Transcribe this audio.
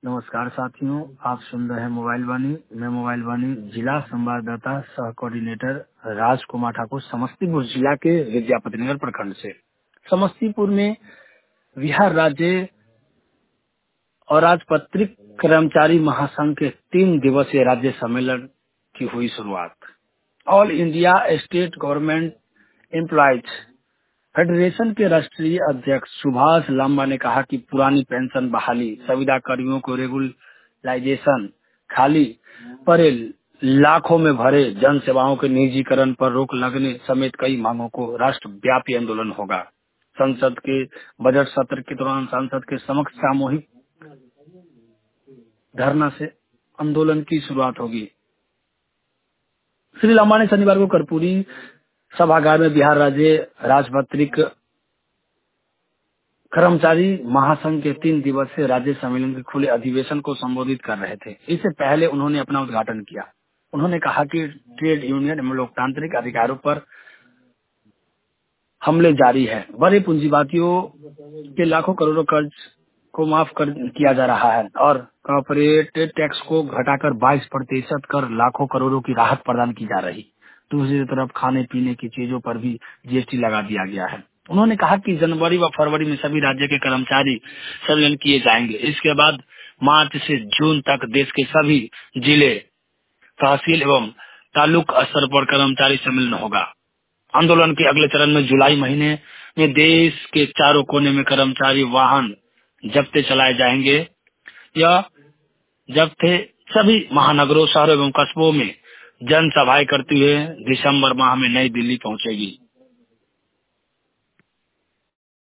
नमस्कार साथियों, आप सुन रहे हैं मोबाइल वाणी। मैं मोबाइल वाणी जिला संवाददाता सह कोऑर्डिनेटर राजकुमार ठाकुर समस्तीपुर जिला के विद्यापतिनगर प्रखंड से। समस्तीपुर में बिहार राज्य और राजपत्रित कर्मचारी महासंघ के 3 दिवसीय राज्य सम्मेलन की हुई शुरुआत। All India state government employees federation के राष्ट्रीय अध्यक्ष सुभाष लांबा ने कहा कि पुरानी पेंशन बहाली, संविदा कर्मियों को रेगुलराइजेशन, खाली पड़े लाखों में भरे जन सेवाओं के निजीकरण पर रोक लगने समेत कई मांगों को राष्ट्रव्यापी आंदोलन होगा। संसद के बजट सत्र के दौरान सांसद के समक्ष सामूहिक धरना से आंदोलन की शुरुआत होगी। श्री लांबा ने शनिवार को कर्पूरी सभागार में बिहार राज्य राजपत्रित कर्मचारी महासंघ के 3 दिवसीय राज्य सम्मेलन के खुले अधिवेशन को संबोधित कर रहे थे। इससे पहले उन्होंने अपना उद्घाटन किया। उन्होंने कहा कि ट्रेड यूनियन एवं लोकतांत्रिक अधिकारों पर हमले जारी है। बड़े पूंजीवादियों के लाखों करोड़ों कर्ज को माफ किया जा रहा है और कॉर्पोरेट टैक्स को घटाकर 22% कर लाखों करोड़ों की राहत प्रदान की जा रही। दूसरी तरफ खाने पीने की चीजों पर भी जीएसटी लगा दिया गया है। उन्होंने कहा कि जनवरी व फरवरी में सभी राज्य के कर्मचारी सम्मेलन किए जाएंगे। इसके बाद मार्च से जून तक देश के सभी जिले, तहसील एवं तालुक स्तर पर कर्मचारी सम्मेलन होगा। आंदोलन के अगले चरण में जुलाई महीने में देश के चारों कोने में कर्मचारी वाहन जब्ते चलाए जाएंगे। यह जब्ते सभी महानगरों, शहरों एवं कस्बों में जनसभाएं करते हुए दिसंबर माह में नई दिल्ली पहुंचेगी।